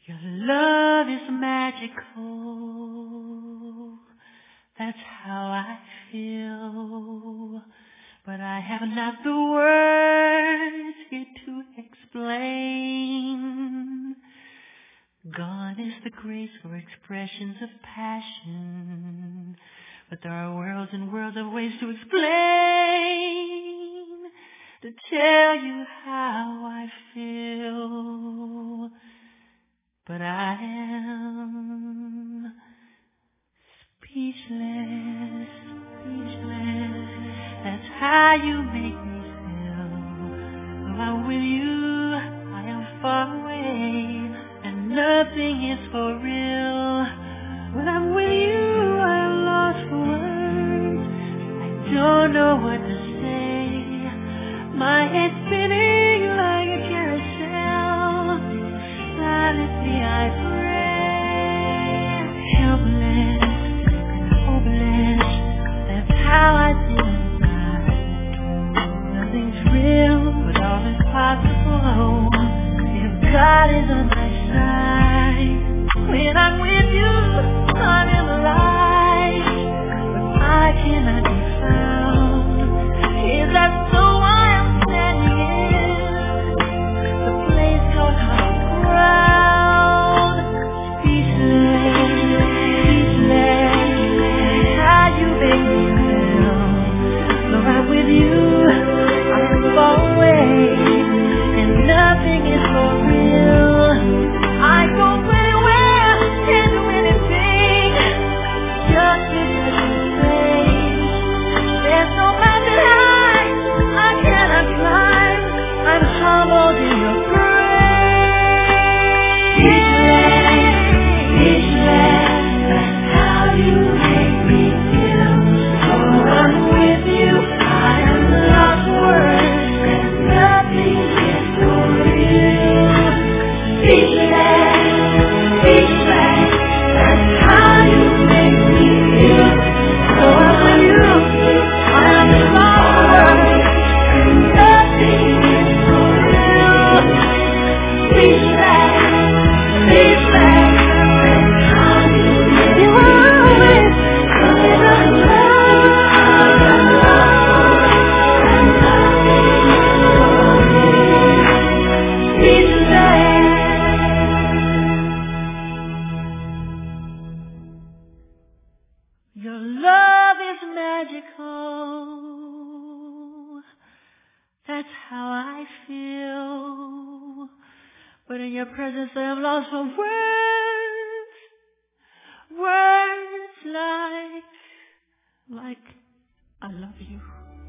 Your love is magical. That's how I feel. But I have not the words here to explain. Gone is the grace for expressions of passion. But there are worlds and worlds of ways to explain, to tell you how I feel. But I am speechless, speechless. That's how you make me feel. When I'm with you, I am far away, and nothing is for real. When I'm with you, I'm lost for words. I don't know what to say. My head's spinning like a carousel. Silently I pray, helpless and hopeless. That's how I feel inside. Nothing's real, but all is possible if God is on my side. When I'm with you, I'm in the light, but I cannot be found. Is that so I am standing in the place called common ground? Speechless, speechless, how you make me feel. When I'm with you, I'm far away, and nothing is for real. I go anywhere, can do anything, just to touch your face. There's no mountain high I cannot climb. I'm humbled in your grace. Speechless, speechless, that's how you make me feel. When I'm with you, I am lost for words, and nothing is for real. Speechless, speechless, that's how you make me feel. So I'm with you, I'm lost for words, and nothing is for real. Speechless, speechless, that's how you make me feel. I'm Your love is magical. That's how I feel. But in your presence I am lost for words. Words like I love you.